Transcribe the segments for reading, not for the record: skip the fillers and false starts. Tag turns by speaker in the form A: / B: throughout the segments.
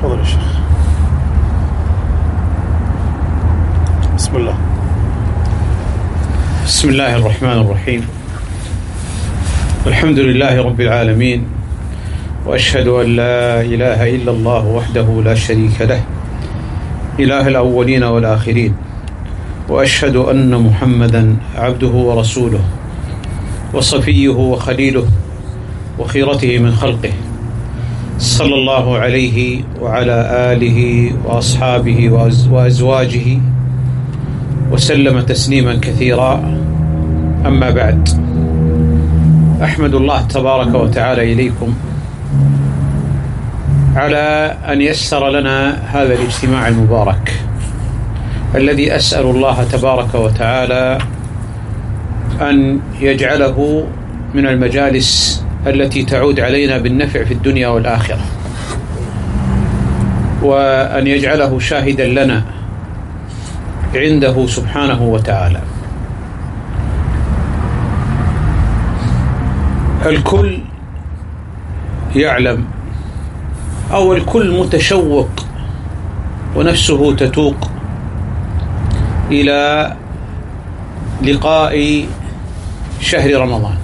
A: تفضل يا شيخ. بسم الله.
B: بسم الله الرحمن الرحيم. الحمد لله رب العالمين، وأشهد أن لا إله إلا الله وحده لا شريك له إله الأولين والآخرين، وأشهد أن محمدا عبده ورسوله وصفيه وخليله وخيرته من خلقه، صلى الله عليه وعلى آله وأصحابه وأزواجه وسلم تسليما كثيرا. أما بعد، أحمد الله تبارك وتعالى إليكم على أن يسر لنا هذا الاجتماع المبارك، الذي أسأل الله تبارك وتعالى أن يجعله من المجالس التي تعود علينا بالنفع في الدنيا والآخرة، وأن يجعله شاهدا لنا عنده سبحانه وتعالى. الكل يعلم، أو الكل متشوق ونفسه تتوق إلى لقاء شهر رمضان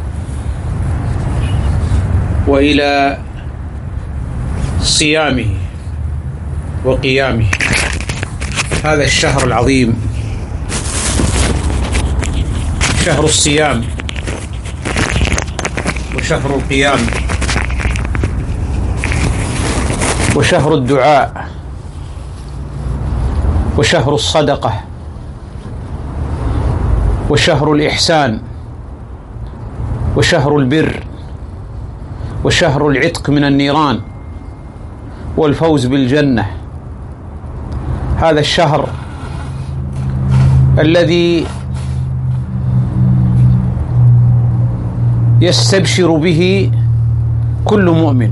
B: وإلى صيامه وقيامه، هذا الشهر العظيم، شهر الصيام وشهر القيام وشهر الدعاء وشهر الصدقة وشهر الإحسان وشهر البر وشهر العتق من النيران والفوز بالجنة. هذا الشهر الذي يستبشر به كل مؤمن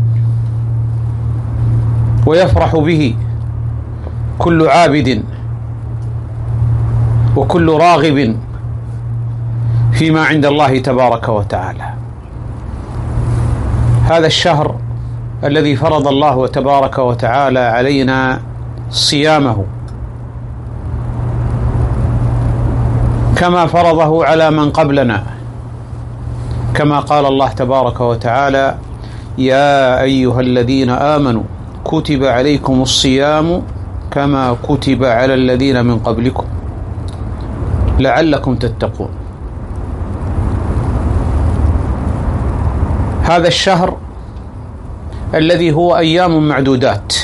B: ويفرح به كل عابد وكل راغب فيما عند الله تبارك وتعالى. هذا الشهر الذي فرض الله تبارك وتعالى علينا صيامه كما فرضه على من قبلنا، كما قال الله تبارك وتعالى: يا أيها الذين آمنوا كتب عليكم الصيام كما كتب على الذين من قبلكم لعلكم تتقون. هذا الشهر الذي هو أيام معدودات،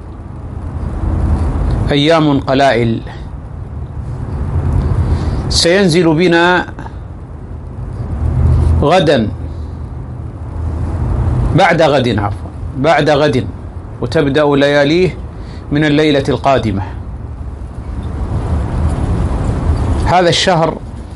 B: أيام قلائل، سينزل بنا غدا بعد غد وتبدأ لياليه من الليلة القادمة. هذا الشهر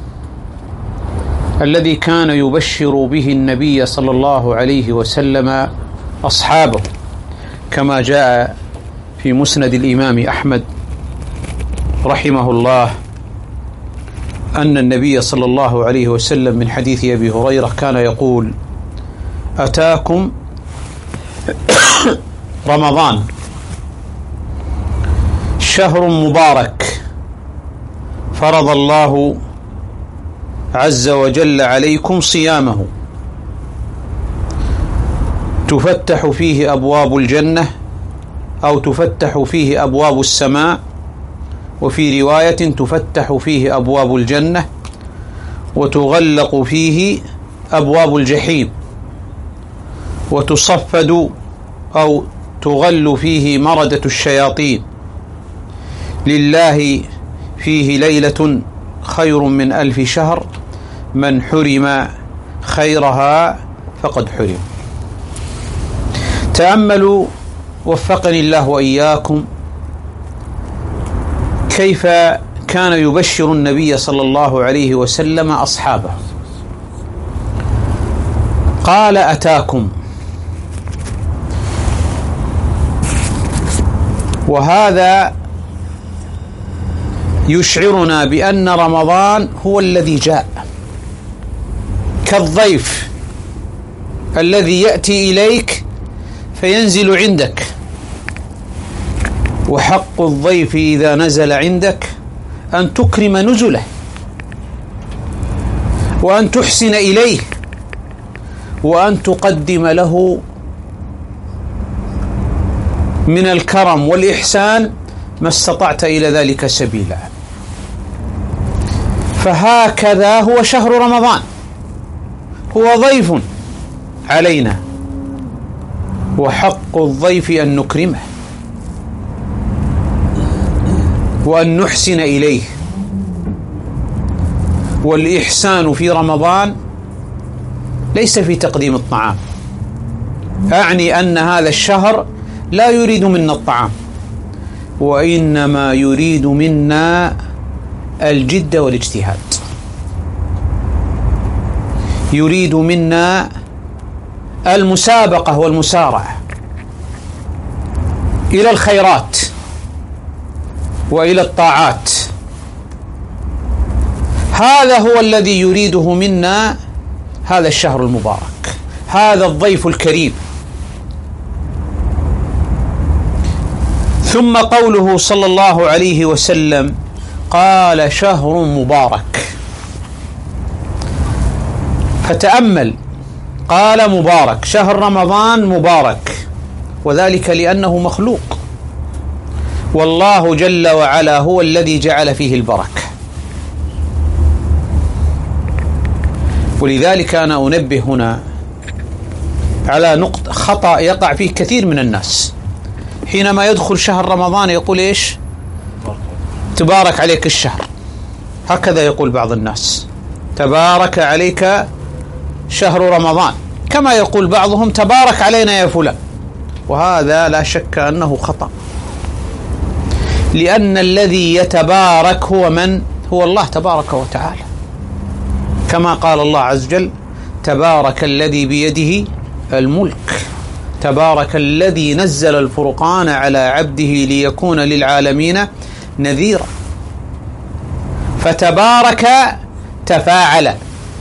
B: الذي كان يبشر به النبي صلى الله عليه وسلم أصحابه، كما جاء في مسند الإمام أحمد رحمه الله أن النبي صلى الله عليه وسلم من حديث أبي هريرة كان يقول: أتاكم رمضان شهر مبارك فرض الله عز وجل عليكم صيامه، تفتح فيه أبواب الجنة أو تفتح فيه أبواب السماء، وفي رواية تفتح فيه أبواب الجنة وتغلق فيه أبواب الجحيم، وتصفد أو تغل فيه مردة الشياطين. لله فيه ليلة خير من 1000 شهر، من حرم خيرها فقد حرم. تأملوا وفقني الله وإياكم كيف كان يبشر النبي صلى الله عليه وسلم أصحابه. قال: أتاكم، وهذا يشعرنا بأن رمضان هو الذي جاء، كالضيف الذي يأتي إليك فينزل عندك وحق الضيف إذا نزل عندك أن تكرم نزله، وأن تحسن إليه، وأن تقدم له من الكرم والإحسان ما استطعت إلى ذلك سبيلا. فهكذا هو شهر رمضان، هو ضيف علينا، وحق الضيف أن نكرمه وأن نحسن إليه. والإحسان في رمضان ليس في تقديم الطعام، أعني أن هذا الشهر لا يريد منا الطعام، وإنما يريد منا الجد والاجتهاد، يريد منا المسابقة والمسارعة إلى الخيرات وإلى الطاعات. هذا هو الذي يريده منا هذا الشهر المبارك، هذا الضيف الكريم. ثم قوله صلى الله عليه وسلم قال شهر مبارك، فتأمل، قال مبارك، شهر رمضان مبارك، وذلك لأنه مخلوق، والله جل وعلا هو الذي جعل فيه البركة. ولذلك أنا أنبه هنا على نقطة خطأ يقع فيه كثير من الناس، حينما يدخل شهر رمضان يقول إيش؟ تبارك عليك الشهر، هكذا يقول بعض الناس، تبارك عليك شهر رمضان، كما يقول بعضهم تبارك علينا يا فلان. وهذا لا شك أنه خطأ، لأن الذي يتبارك هو من؟ هو الله تبارك وتعالى، كما قال الله عز وجل تبارك الذي بيده الملك، تبارك الذي نزل الفرقان على عبده ليكون للعالمين نذيرا. فتبارك تفاعل،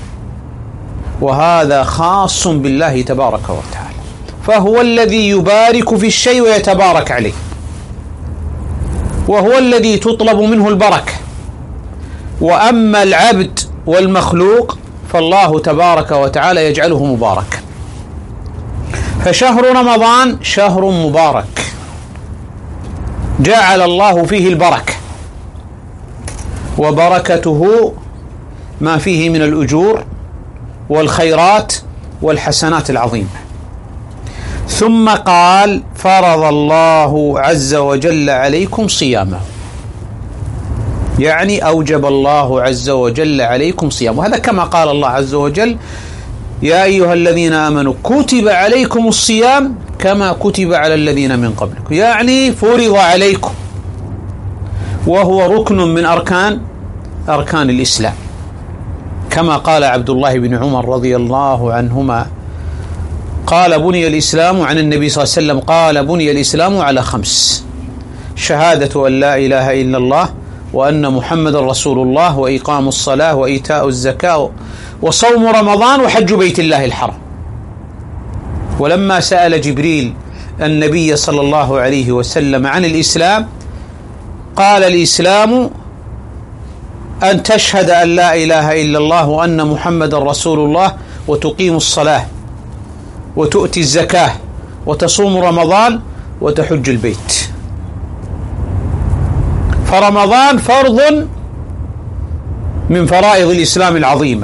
B: وهذا خاص بالله تبارك وتعالى، فهو الذي يبارك في الشيء ويتبارك عليه، وهو الذي تطلب منه البركة. وأما العبد والمخلوق فالله تبارك وتعالى يجعله مباركا. فشهر رمضان شهر مبارك جعل الله فيه البركة، وبركته ما فيه من الأجور والخيرات والحسنات العظيمة. ثم قال فرض الله عز وجل عليكم صيامه، يعني أوجب الله عز وجل عليكم صيامه. وهذا كما قال الله عز وجل يا أيها الذين آمنوا كتب عليكم الصيام كما كتب على الذين من قبلكم، يعني فرض عليكم، وهو ركن من أركان الإسلام، كما قال عبد الله بن عمر رضي الله عنهما قال بني الإسلام عن النبي صلى الله عليه وسلم قال بني الإسلام على 5: شهادة أن لا إله إلا الله وأن محمد رسول الله، وإقام الصلاة، وإيتاء الزكاة، وصوم رمضان، وحج بيت الله الحرام. ولما سأل جبريل النبي صلى الله عليه وسلم عن الإسلام قال الإسلام أن تشهد أن لا إله إلا الله وأن محمد رسول الله، وتقيم الصلاة، وتؤتي الزكاة، وتصوم رمضان، وتحج البيت. فرمضان فرض من فرائض الإسلام العظيمة،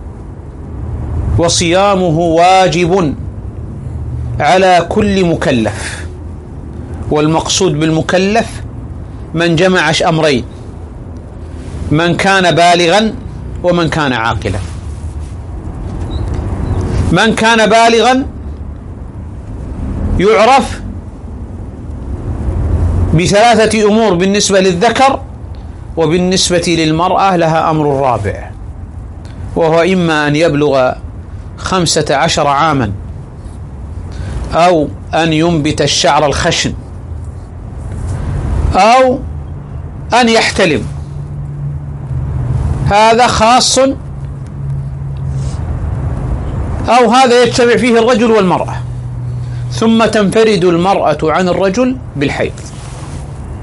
B: وصيامه واجب على كل مكلف. والمقصود بالمكلف من جمع أمرين: من كان بالغا ومن كان عاقلا. من كان بالغا يعرف ب3 أمور بالنسبة للذكر، وبالنسبة للمرأة لها أمر رابع، وهو إما أن يبلغ 15 عاما، أو أن ينبت الشعر الخشن، أو أن يحتلم. هذا خاص، أو هذا يجتمع فيه الرجل والمرأة. ثم تنفرد المرأة عن الرجل بالحيض،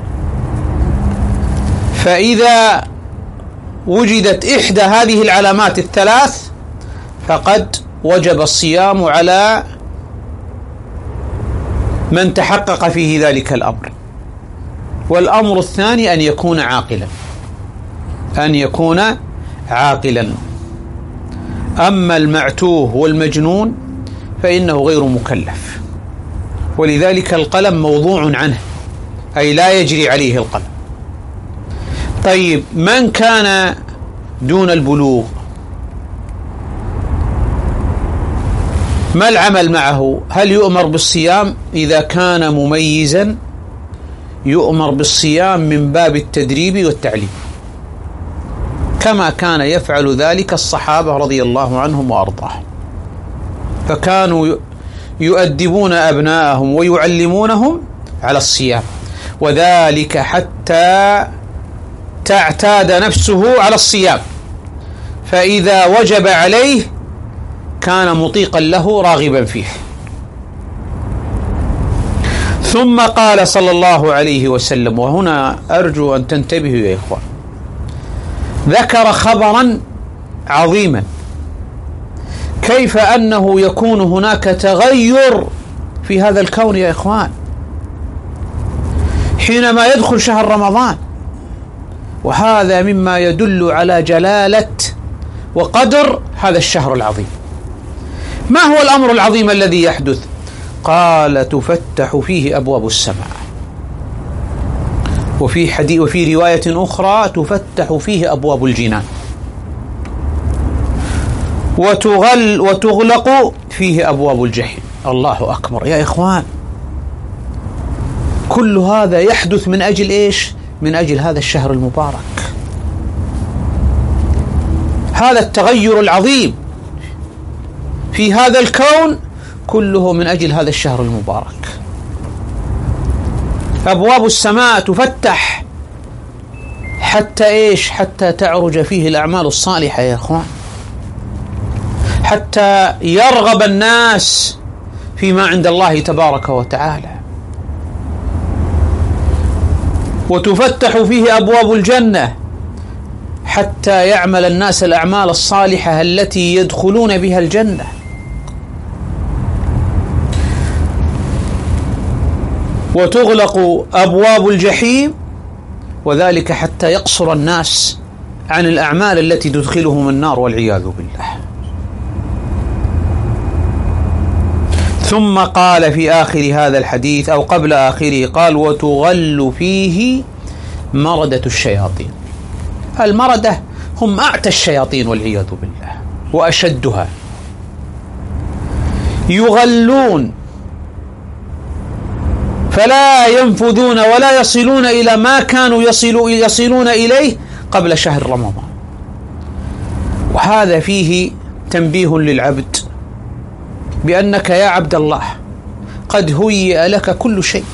B: فإذا وجدت إحدى هذه العلامات الثلاث فقد وجب الصيام على من تحقق فيه ذلك الأمر. والأمر الثاني أن يكون عاقلا. أما المعتوه والمجنون فإنه غير مكلف، ولذلك القلم موضوع عنه، أي لا يجري عليه القلم. طيب، من كان دون البلوغ ما العمل معه؟ هل يؤمر بالصيام؟ إذا كان مميزا يؤمر بالصيام من باب التدريب والتعليم، كما كان يفعل ذلك الصحابة رضي الله عنهم وأرضاهم، فكانوا يؤدبون أبناءهم ويعلمونهم على الصيام، وذلك حتى تعتاد نفسه على الصيام، فإذا وجب عليه كان مطيقا له راغبا فيه. ثم قال صلى الله عليه وسلم، وهنا أرجو أن تنتبهوا يا إخوان، ذكر خبرا عظيما، كيف أنه يكون هناك تغير في هذا الكون يا إخوان حينما يدخل شهر رمضان، وهذا مما يدل على جلالة وقدر هذا الشهر العظيم. ما هو الأمر العظيم الذي يحدث؟ قال: تفتح فيه أبواب السماء، وفي رواية أخرى تفتح فيه أبواب الجنان، وتغلق فيه أبواب الجحيم. الله أكبر يا إخوان، كل هذا يحدث من أجل إيش؟ من أجل هذا الشهر المبارك. هذا التغير العظيم في هذا الكون كله من أجل هذا الشهر المبارك. أبواب السماء تفتح حتى إيش؟ حتى تعرج فيه الأعمال الصالحة يا إخوان، حتى يرغب الناس فيما عند الله تبارك وتعالى. وتفتح فيه أبواب الجنة حتى يعمل الناس الأعمال الصالحة التي يدخلون بها الجنة. وتغلق أبواب الجحيم، وذلك حتى يقصر الناس عن الأعمال التي تدخلهم النار والعياذ بالله. ثم قال في آخر هذا الحديث أو قبل آخره، قال: وتغل فيه مردة الشياطين. المردة هم أعتى الشياطين والعياذ بالله وأشدها، يغلون فلا ينفذون ولا يصلون إلى ما كانوا يصلون إليه قبل شهر رمضان. وهذا فيه تنبيه للعبد بأنك يا عبد الله قد هيئ لك كل شيء،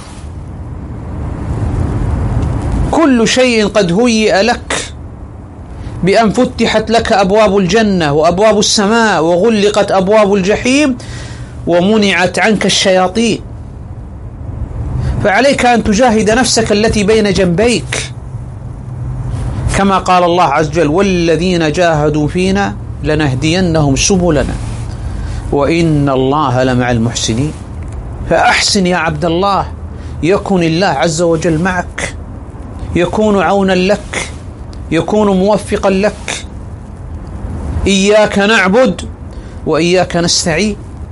B: كل شيء قد هيئ لك، بأن فتحت لك أبواب الجنة وأبواب السماء، وغلقت أبواب الجحيم، ومنعت عنك الشياطين. فعليك أن تجاهد نفسك التي بين جنبيك، كما قال الله عز وجل: والذين جاهدوا فينا لنهدينهم سبلنا وإن الله لمع المحسنين. فأحسن يا عبد الله، يكن الله عز وجل معك، يكون عونا لك، يكون موفقا لك. إياك نعبد وإياك نستعين.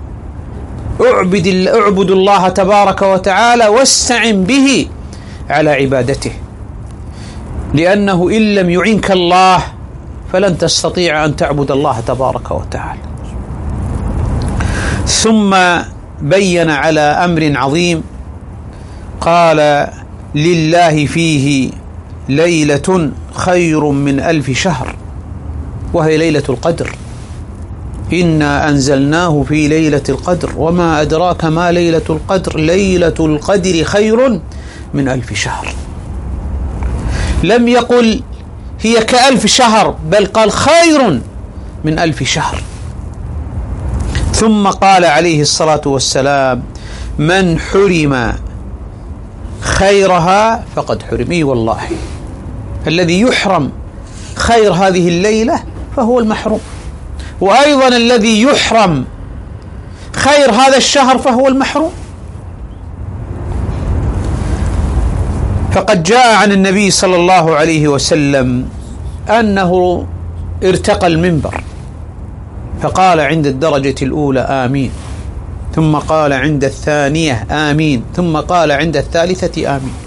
B: اعبد الله تبارك وتعالى واستعن به على عبادته، لأنه إن لم يعنك الله فلن تستطيع أن تعبد الله تبارك وتعالى. ثم بين على أمر عظيم، قال: لله فيه ليلة خير من 1000 شهر، وهي ليلة القدر. إنا أنزلناه في ليلة القدر وما أدراك ما ليلة القدر، ليلة القدر خير من 1000 شهر. لم يقل هي ك1000 شهر، بل قال خير من 1000 شهر. ثم قال عليه الصلاة والسلام: من حرم خيرها فقد حرم. والله الذي يحرم خير هذه الليلة فهو المحروم، وأيضا الذي يحرم خير هذا الشهر فهو المحروم. فقد جاء عن النبي صلى الله عليه وسلم أنه ارتقى المنبر فقال عند الدرجة الأولى آمين، ثم قال عند الثانية آمين، ثم قال عند الثالثة آمين.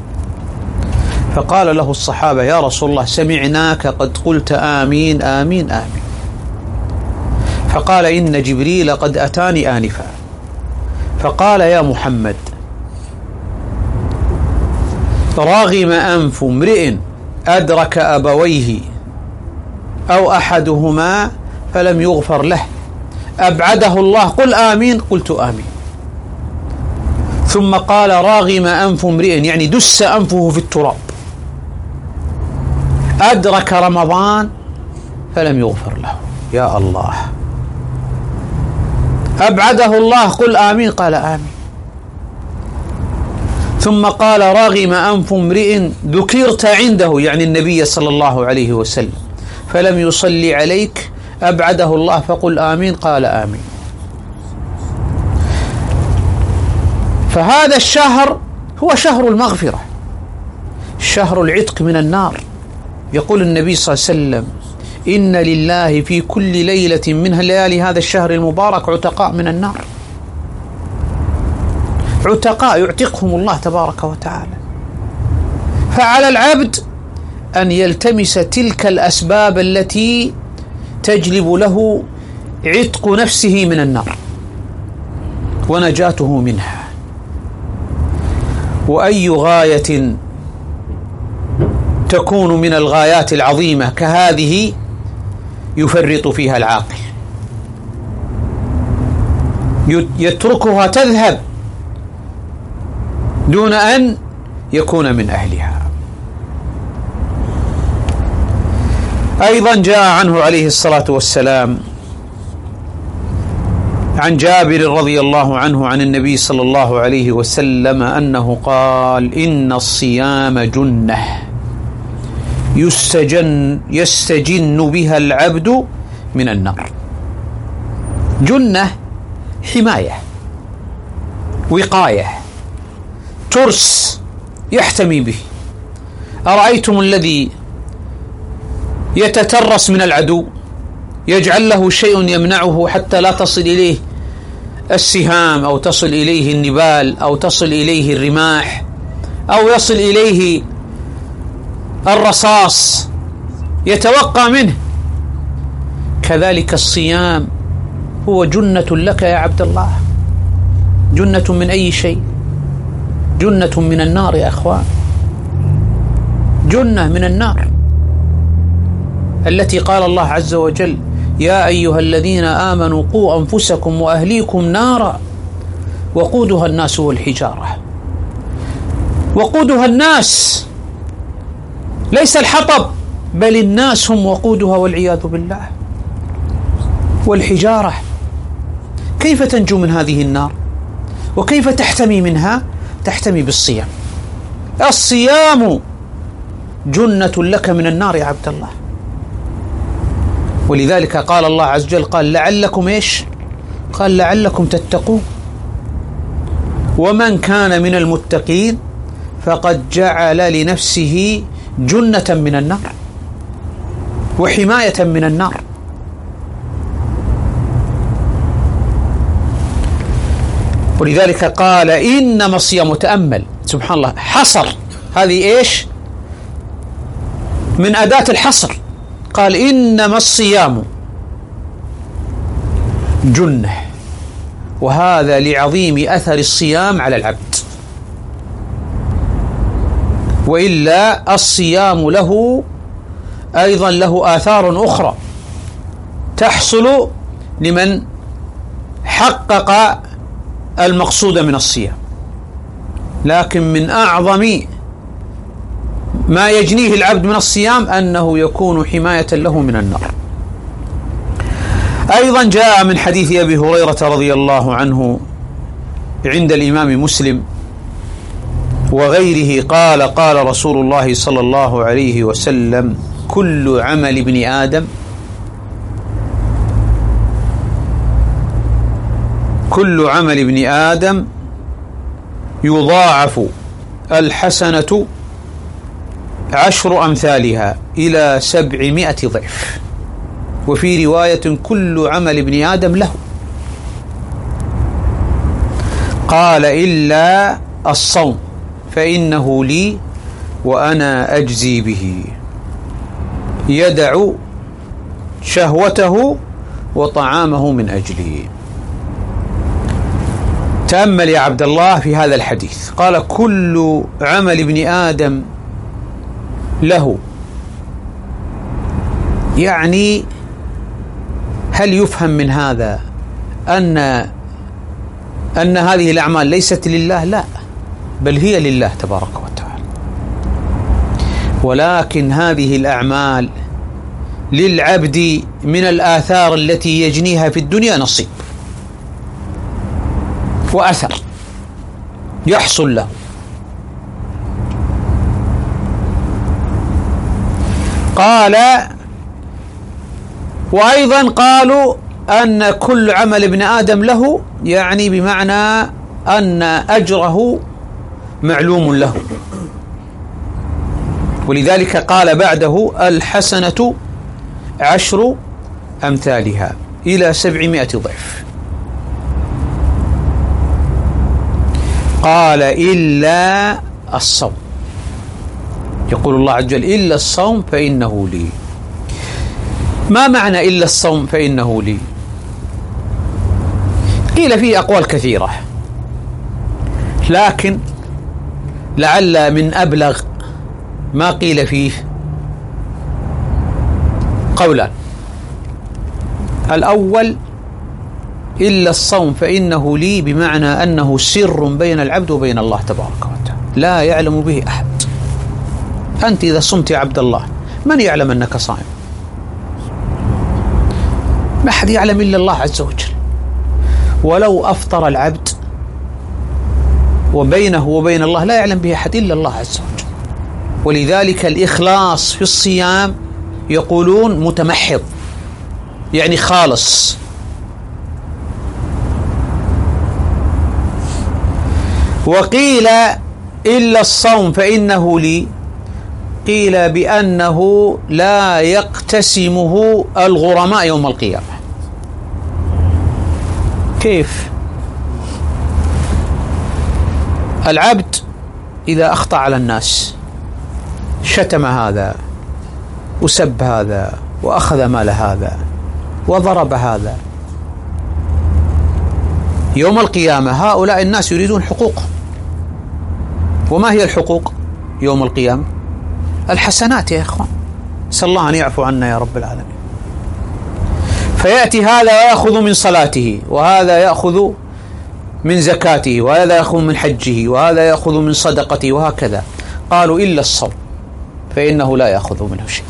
B: فقال له الصحابة يا رسول الله سمعناك قد قلت آمين آمين آمين. فقال إن جبريل قد أتاني آنفا فقال يا محمد راغم أنف امرئ أدرك أبويه أو أحدهما فلم يغفر له أبعده الله قل آمين، قلت آمين. ثم قال راغم أنف امرئ يعني دس أنفه في التراب أدرك رمضان فلم يغفر له، يا الله، أبعده الله قل آمين، قال آمين. ثم قال راغم أنف امرئ ذكرت عنده يعني النبي صلى الله عليه وسلم فلم يصلي عليك أبعده الله فقل آمين، قال آمين. فهذا الشهر هو شهر المغفرة، شهر العتق من النار. يقول النبي صلى الله عليه وسلم إن لله في كل ليلة من ليالي هذا الشهر المبارك عتقاء من النار، عتقاء يعتقهم الله تبارك وتعالى. فعلى العبد أن يلتمس تلك الأسباب التي تجلب له عتق نفسه من النار ونجاته منها. وأي غاية تكون من الغايات العظيمة كهذه يفرط فيها العاقل، يتركها تذهب دون أن يكون من أهلها. أيضا جاء عنه عليه الصلاة والسلام عن جابر رضي الله عنه عن النبي صلى الله عليه وسلم أنه قال إن الصيام جنة يستجن بها العبد من النار. جنة حماية، وقاية، ترس يحتمي به. أرأيتم الذي يتترس من العدو يجعل له شيء يمنعه حتى لا تصل إليه السهام أو تصل إليه النبال أو تصل إليه الرماح أو يصل إليه الرصاص، يتوقى منه. كذلك الصيام هو جنة لك يا عبد الله. جنة من أي شيء؟ جنة من النار يا أخوان، جنة من النار التي قال الله عز وجل يا أيها الذين آمنوا قوا أنفسكم وأهليكم نارا وقودها الناس والحجارة. وقودها الناس ليس الحطب بل الناس هم وقودها والعياذ بالله. والحجارة كيف تنجو من هذه النار وكيف تحتمي منها؟ تحتمي بالصيام. الصيام جنة لك من النار يا عبد الله. ولذلك قال الله عز وجل قال لعلكم إيش؟ قال لعلكم تتقون. ومن كان من المتقين فقد جعل لنفسه جنة من النار وحماية من النار. ولذلك قال إنما الصيام، تأمل سبحان الله، حصر، هذه إيش؟ من أداة الحصر. قال إنما الصيام جنة، وهذا لعظيم أثر الصيام على العبد. وإلا الصيام له أيضا له آثار أخرى تحصل لمن حقق المقصود من الصيام. لكن من أعظم ما يجنيه العبد من الصيام أنه يكون حماية له من النار. أيضا جاء من حديث أبي هريرة رضي الله عنه عند الإمام مسلم وغيره قال قال رسول الله صلى الله عليه وسلم كل عمل ابن آدم يضاعف الحسنة 10 أمثالها إلى 700 ضعف، وفي رواية كل عمل ابن آدم له، قال إلا الصوم فإنه لي وأنا أجزي به، يدع شهوته وطعامه من أجلي. تأمل يا عبد الله في هذا الحديث، قال كل عمل ابن آدم له، يعني هل يفهم من هذا أن هذه الأعمال ليست لله؟ لا، بل هي لله تبارك وتعالى، ولكن هذه الأعمال للعبد من الآثار التي يجنيها في الدنيا نصيب وأثر يحصل له. قال وأيضا قالوا أن كل عمل ابن آدم له، يعني بمعنى أن أجره معلوم له، ولذلك قال بعده الحسنة 10 أمثالها إلى 700 ضعف. قال إلا الصوم، يقول الله عز وجل إلا الصوم فإنه لي. ما معنى إلا الصوم فإنه لي؟ قيل فيه أقوال كثيرة، لكن لعل من أبلغ ما قيل فيه قولان. الأول إلا الصوم فإنه لي، بمعنى أنه سر بين العبد وبين الله تبارك وتعالى لا يعلم به أحد. أنت إذا صمت يا عبد الله من يعلم أنك صائم؟ ما أحد يعلم إلا الله عز وجل. ولو أفطر العبد وبينه وبين الله لا يعلم به أحد إلا الله عز وجل. ولذلك الإخلاص في الصيام يقولون متمحض، يعني خالص. وقيل إلا الصوم فإنه لي، قيل بأنه لا يقتسمه الغرماء يوم القيامة. كيف؟ العبد إذا أخطأ على الناس، شتم هذا وسب هذا وأخذ مال هذا وضرب هذا، يوم القيامة هؤلاء الناس يريدون حقوق. وما هي الحقوق يوم القيامة؟ الحسنات يا إخوان، نسأل الله أن يعفو عنا يا رب العالمين. فيأتي هذا يأخذ من صلاته، وهذا يأخذ من زكاته، وهذا يأخذ من حجه، وهذا يأخذ من صدقته، وهكذا. قالوا إلا الصوم فإنه لا يأخذ منه شيء.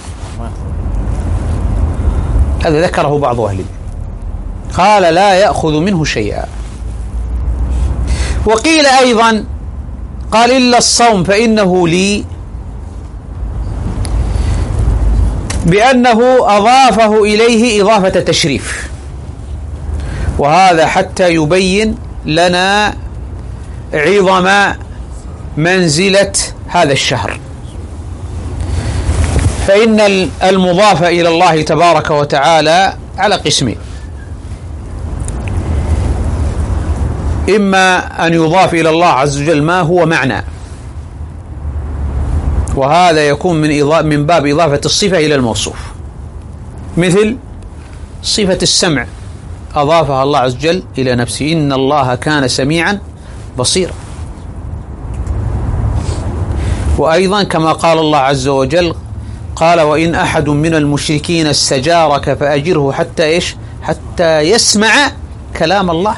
B: هذا ذكره بعض أهل العلم، قال لا يأخذ منه شيئا. وقيل أيضا قال إلا الصوم فإنه لي، بأنه أضافه إليه إضافة تشريف، وهذا حتى يبين لنا عظم منزلة هذا الشهر. فإن المضاف إلى الله تبارك وتعالى على قسمين: إما أن يضاف إلى الله عز وجل ما هو معنى، وهذا يكون من باب إضافة الصفة إلى الموصوف، مثل صفة السمع أضافها الله عز وجل إلى نفسه: إن الله كان سميعا بصيرا. وأيضا كما قال الله عز وجل: قال وإن أحد من المشركين استجارك فأجره حتى إيش؟ حتى يسمع كلام الله.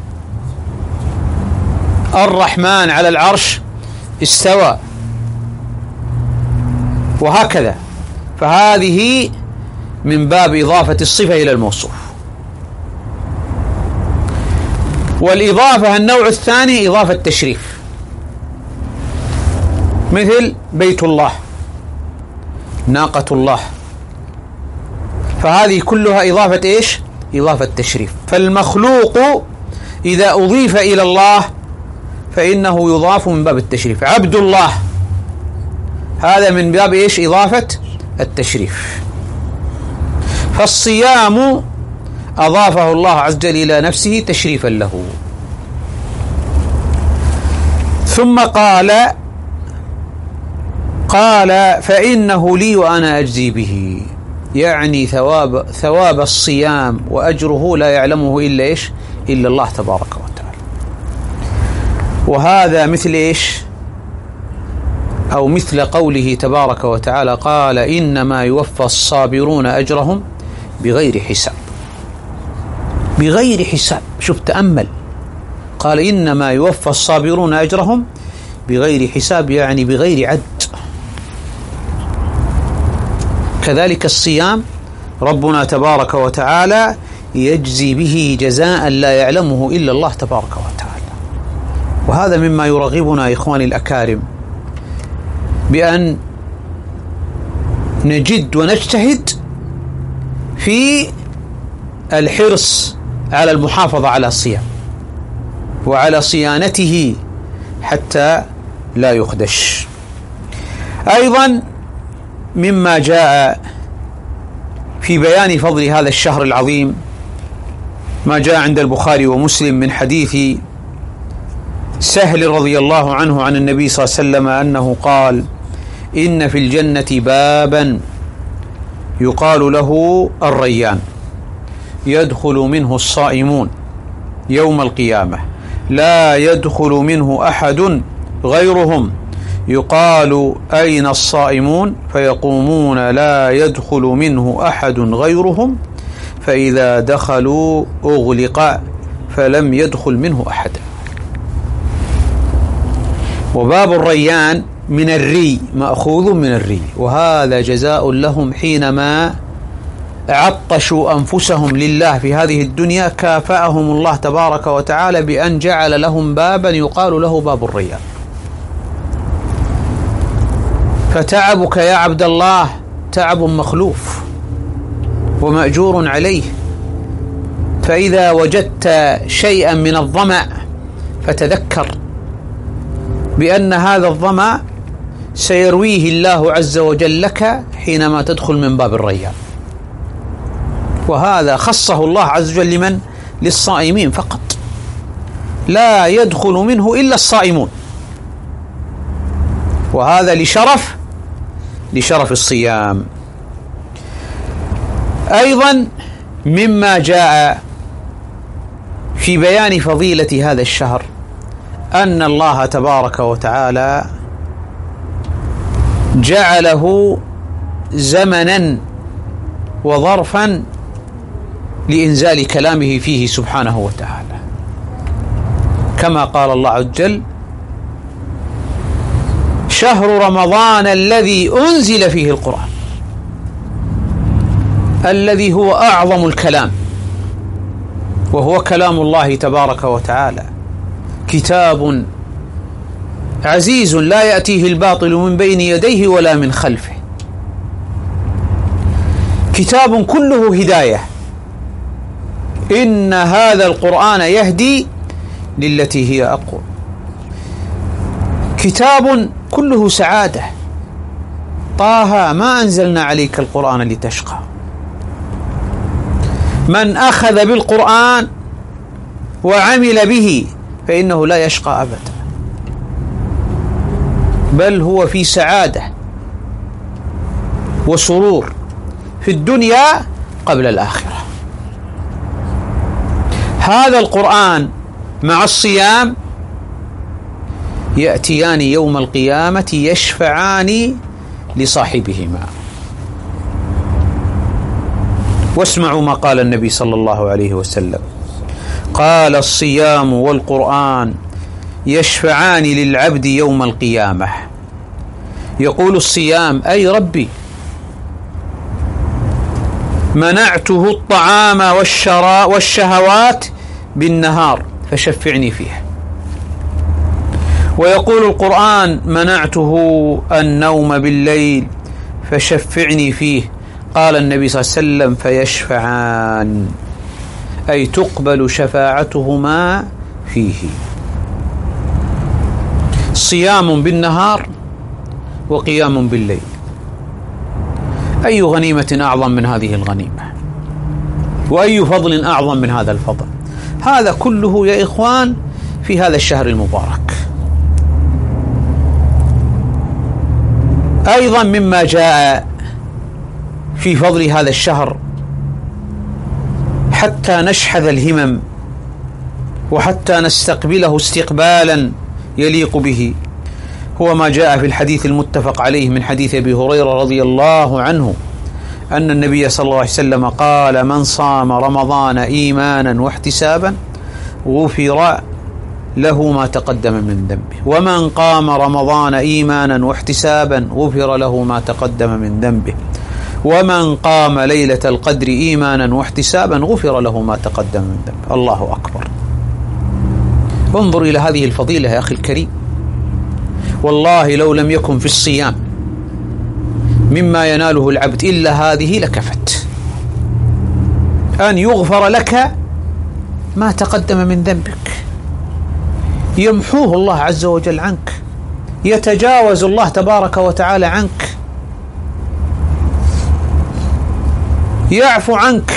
B: الرحمن على العرش استوى، وهكذا. فهذه من باب إضافة الصفة إلى الموصوف. والإضافة النوع الثاني إضافة تشريف، مثل بيت الله، ناقة الله، فهذه كلها إضافة إيش؟ إضافة تشريف. فالمخلوق إذا أضيف إلى الله فإنه يضاف من باب التشريف. عبد الله هذا من باب إيش؟ إضافة التشريف. فالصيام أضافه الله عز وجل إلى نفسه تشريفا له. ثم قال فإنه لي وأنا أجزي به، يعني ثواب الصيام وأجره لا يعلمه إلا إيش؟ إلا الله تبارك وتعالى. وهذا مثل إيش؟ أو مثل قوله تبارك وتعالى قال إنما يوفى الصابرون أجرهم بغير حساب. بغير حساب، شوف تأمل، قال إنما يوفى الصابرون أجرهم بغير حساب، يعني بغير عد. كذلك الصيام ربنا تبارك وتعالى يجزي به جزاء لا يعلمه إلا الله تبارك وتعالى. وهذا مما يرغبنا إخواني الأكارم بأن نجد ونجتهد في الحرص على المحافظة على الصيام وعلى صيانته حتى لا يخدش. أيضا مما جاء في بيان فضل هذا الشهر العظيم ما جاء عند البخاري ومسلم من حديث سهل رضي الله عنه عن النبي صلى الله عليه وسلم أنه قال إن في الجنة بابا يقال له الريان يدخل منه الصائمون يوم القيامة لا يدخل منه أحد غيرهم، يقال أين الصائمون؟ فيقومون لا يدخل منه أحد غيرهم، فإذا دخلوا أغلق فلم يدخل منه أحد. وباب الريان من الري، مأخوذ من الري، وهذا جزاء لهم حينما عطشوا أنفسهم لله في هذه الدنيا كافأهم الله تبارك وتعالى بأن جعل لهم بابا يقال له باب الريان. فتعبك يا عبد الله تعب مخلوف ومأجور عليه، فإذا وجدت شيئا من الظمأ فتذكر بأن هذا الظمأ سيرويه الله عز وجل لك حينما تدخل من باب الريان. وهذا خصه الله عز وجل لمن؟ للصائمين فقط، لا يدخل منه إلا الصائمون، وهذا لشرف الصيام. أيضا مما جاء في بيان فضيلة هذا الشهر أن الله تبارك وتعالى جعله زمنا وظرفا لإنزال كلامه فيه سبحانه وتعالى، كما قال الله عز وجل شهر رمضان الذي أنزل فيه القرآن، الذي هو أعظم الكلام وهو كلام الله تبارك وتعالى، كتاب عزيز لا يأتيه الباطل من بين يديه ولا من خلفه، كتاب كله هداية، إن هذا القرآن يهدي للتي هي أقوم، كتاب كله سعادة. طه ما أنزلنا عليك القرآن لتشقى. من أخذ بالقرآن وعمل به فإنه لا يشقى أبدا، بل هو في سعادة وسرور في الدنيا قبل الآخرة. هذا القرآن مع الصيام يأتيان يوم القيامة يشفعان لصاحبهما. واسمعوا ما قال النبي صلى الله عليه وسلم قال الصيام والقرآن يشفعان للعبد يوم القيامة، يقول الصيام أي ربي منعته الطعام والشهوات بالنهار فشفعني فيه، ويقول القرآن: منعته النوم بالليل فشفعني فيه. قال النبي صلى الله عليه وسلم: فيشفعان، أي تقبل شفاعتهما فيه. صيام بالنهار وقيام بالليل، أي غنيمة أعظم من هذه الغنيمة؟ وأي فضل أعظم من هذا الفضل؟ هذا كله يا إخوان في هذا الشهر المبارك. أيضا مما جاء في فضل هذا الشهر حتى نشحذ الهمم وحتى نستقبله استقبالا يليق به، هو ما جاء في الحديث المتفق عليه من حديث أبي هريرة رضي الله عنه أن النبي صلى الله عليه وسلم قال: من صام رمضان إيمانا واحتسابا غفر له ما تقدم من ذنبه، ومن قام رمضان إيمانا واحتسابا غفر له ما تقدم من ذنبه، ومن قام ليلة القدر إيمانا واحتسابا غفر له ما تقدم من ذنبه. الله أكبر. انظر إلى هذه الفضيلة يا أخي الكريم. والله لو لم يكن في الصيام مما يناله العبد إلا هذه لكفت، أن يغفر لك ما تقدم من ذنبك، يمحوه الله عز وجل عنك، يتجاوز الله تبارك وتعالى عنك، يعفو عنك.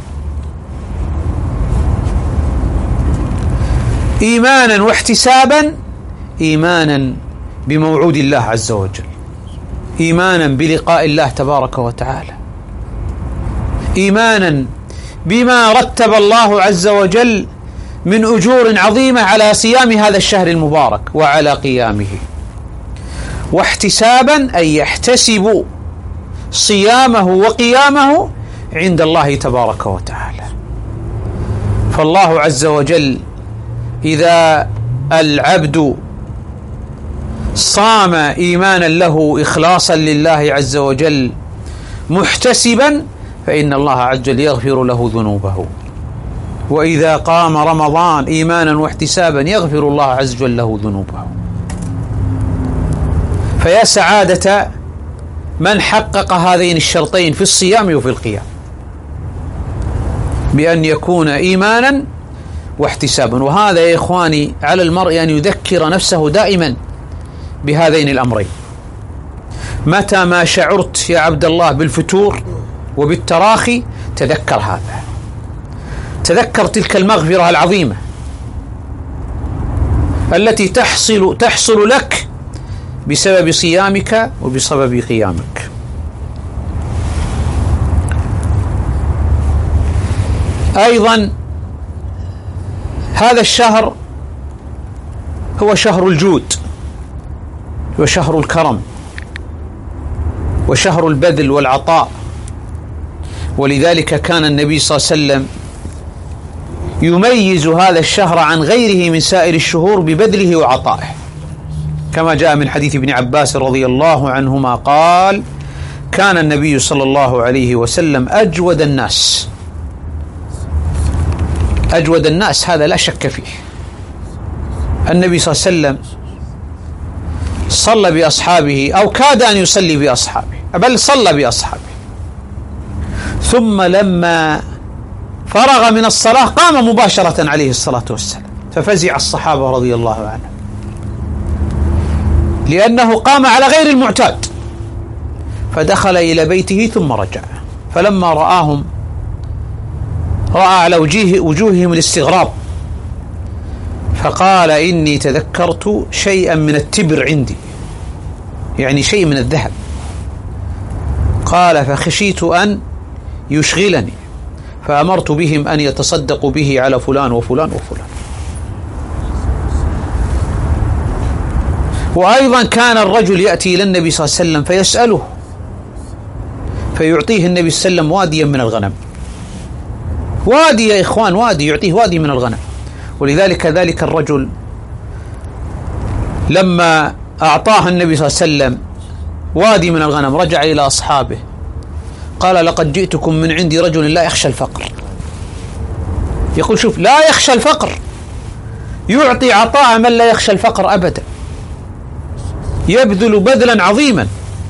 B: إيمانا واحتسابا، إيمانا بموعود الله عز وجل، إيمانا بلقاء الله تبارك وتعالى، إيمانا بما رتب الله عز وجل من أجور عظيمة على صيام هذا الشهر المبارك وعلى قيامه، واحتسابا أي يحتسب صيامه وقيامه عند الله تبارك وتعالى. فالله عز وجل إذا العبد صام إيمانا له إخلاصا لله عز وجل محتسبا فإن الله عز وجل يغفر له ذنوبه، وإذا قام رمضان إيمانا واحتسابا يغفر الله عز وجل له ذنوبه. فيا سعادة من حقق هذين الشرطين في الصيام وفي القيام، بأن يكون إيمانا واحتسابا. وهذا يا إخواني على المرء أن يذكر نفسه دائما بهذين الأمرين. متى ما شعرت يا عبد الله بالفتور وبالتراخي تذكر هذا، تذكر تلك المغفرة العظيمة التي تحصل لك بسبب صيامك وبسبب قيامك. أيضا هذا الشهر هو شهر الجود وشهر الكرم وشهر البذل والعطاء، ولذلك كان النبي صلى الله عليه وسلم يميز هذا الشهر عن غيره من سائر الشهور ببذله وعطائه، كما جاء من حديث ابن عباس رضي الله عنهما قال: كان النبي صلى الله عليه وسلم أجود الناس. أجود الناس هذا لا شك فيه. النبي صلى الله عليه وسلم صلى بأصحابه أو كاد أن يصلي بأصحابه، بل صلى بأصحابه، ثم لما فرغ من الصلاة قام مباشرة عليه الصلاة والسلام، ففزع الصحابة رضي الله عنهم لأنه قام على غير المعتاد، فدخل إلى بيته ثم رجع، فلما رآهم رأى على وجوههم الاستغراب، فقال: إني تذكرت شيئا من التبر عندي، يعني شيء من الذهب. قال: فخشيت أن يشغلني، فأمرت بهم أن يتصدقوا به على فلان وفلان وفلان. وأيضا كان الرجل يأتي إلى النبي صلى الله عليه وسلم فيسأله فيعطيه النبي صلى الله عليه وسلم واديا من الغنم، وادي يا إخوان، وادي، يعطيه وادي من الغنم. ولذلك ذلك الرجل لما أعطاه النبي صلى الله عليه وسلم وادي من الغنم رجع إلى أصحابه قال: لقد جئتكم من عندي رجل لا يخشى الفقر. يقول شوف، لا يخشى الفقر، يعطي عطاء من لا يخشى الفقر أبدا. يبذل بذلا عظيما.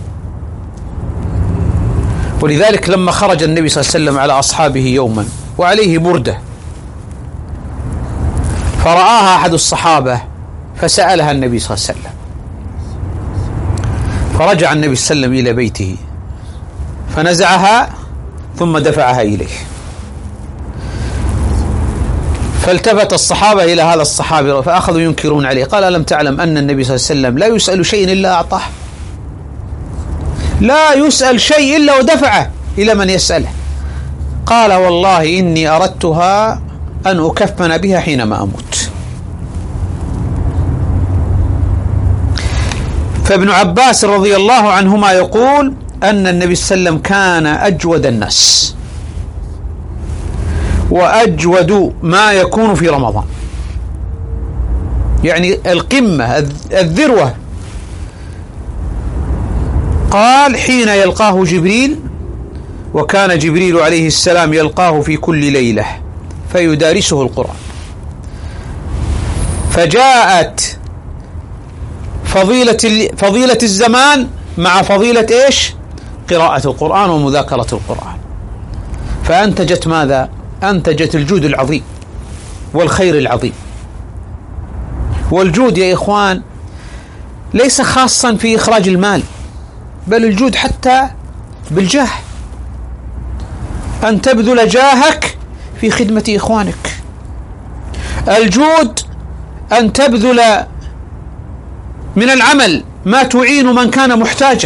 B: ولذلك لما خرج النبي صلى الله عليه وسلم على أصحابه يوما وعليه بردة، فرآها أحد الصحابة فسألها النبي صلى الله عليه وسلم، فرجع النبي صلى الله عليه وسلم إلى بيته فنزعها ثم دفعها إليه. فالتفت الصحابة إلى هذا الصحابي فأخذوا ينكرون عليه. قال: ألم تعلم أن النبي صلى الله عليه وسلم لا يسأل شيء إلا أعطاه؟ لا يسأل شيء إلا ودفعه إلى من يسأله. قال: والله إني أردتها أن أكفن بها حينما أموت. فابن عباس رضي الله عنهما يقول أن النبي صلى الله عليه وسلم كان أجود الناس وأجود ما يكون في رمضان، يعني القمة الذروة. قال: حين يلقاه جبريل، وكان جبريل عليه السلام يلقاه في كل ليلة فيدارسه القرآن، فجاءت فضيلة الزمان مع فضيلة إيش؟ قراءة القرآن ومذاكرة القرآن، فأنتجت ماذا؟ أنتجت الجود العظيم والخير العظيم. والجود يا إخوان ليس خاصا في إخراج المال، بل الجود حتى بالجاه، أن تبذل جاهك في خدمة إخوانك. الجود أن تبذل من العمل ما تعين من كان محتاجا،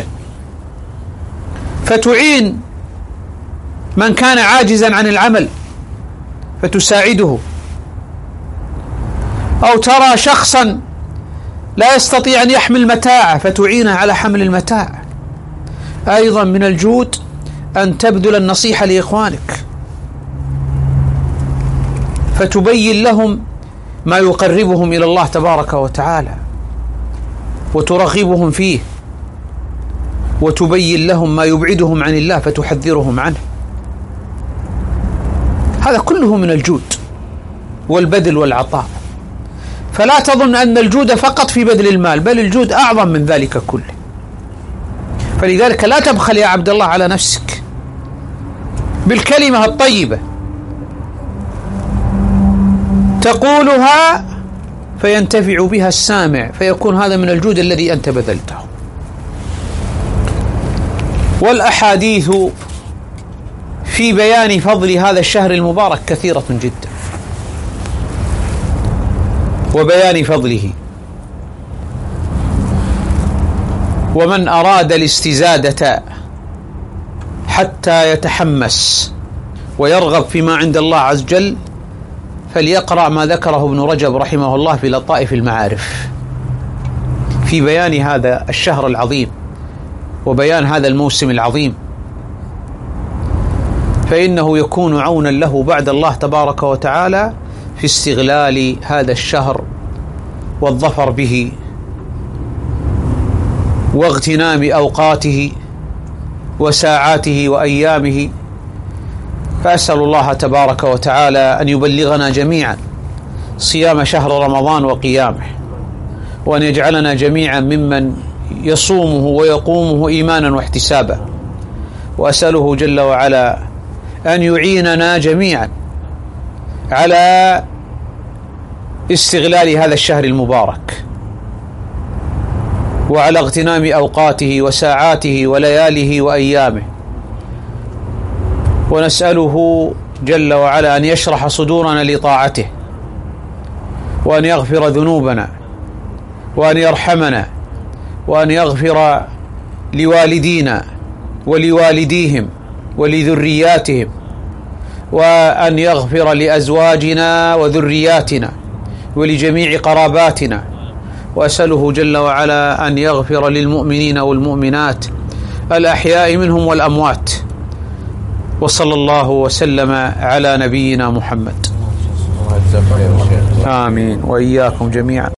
B: فتعين من كان عاجزا عن العمل فتساعده، أو ترى شخصا لا يستطيع أن يحمل متاعه فتعينه على حمل المتاع. أيضا من الجود أن تبذل النصيحة لإخوانك فتبين لهم ما يقربهم إلى الله تبارك وتعالى وترغبهم فيه، وتبين لهم ما يبعدهم عن الله فتحذرهم عنه. هذا كله من الجود والبذل والعطاء. فلا تظن أن الجود فقط في بذل المال، بل الجود أعظم من ذلك كله. فلذلك لا تبخل يا عبد الله على نفسك بالكلمة الطيبة تقولها فينتفع بها السامع، فيكون هذا من الجود الذي أنت بذلته. والأحاديث في بيان فضل هذا الشهر المبارك كثيرة جدا، وبيان فضله. ومن أراد الاستزادة حتى يتحمس ويرغب فيما عند الله عز وجل فليقرأ ما ذكره ابن رجب رحمه الله في لطائف المعارف في بيان هذا الشهر العظيم وبيان هذا الموسم العظيم، فإنه يكون عونا له بعد الله تبارك وتعالى في استغلال هذا الشهر والظفر به واغتنام أوقاته وساعاته وأيامه. فأسأل الله تبارك وتعالى أن يبلغنا جميعا صيام شهر رمضان وقيامه، وأن يجعلنا جميعا ممن يصومه ويقومه إيمانا واحتسابا. وأسأله جل وعلا أن يعيننا جميعا على استغلال هذا الشهر المبارك وعلى اغتنام أوقاته وساعاته ولياله وأيامه. ونسأله جل وعلا أن يشرح صدورنا لطاعته، وأن يغفر ذنوبنا، وأن يرحمنا، وأن يغفر لوالدينا ولوالديهم ولذرياتهم، وأن يغفر لأزواجنا وذرياتنا ولجميع قراباتنا. وأسأله جل وعلا أن يغفر للمؤمنين والمؤمنات الأحياء منهم والأموات. وصلى الله وسلم على نبينا محمد. آمين وإياكم جميعا.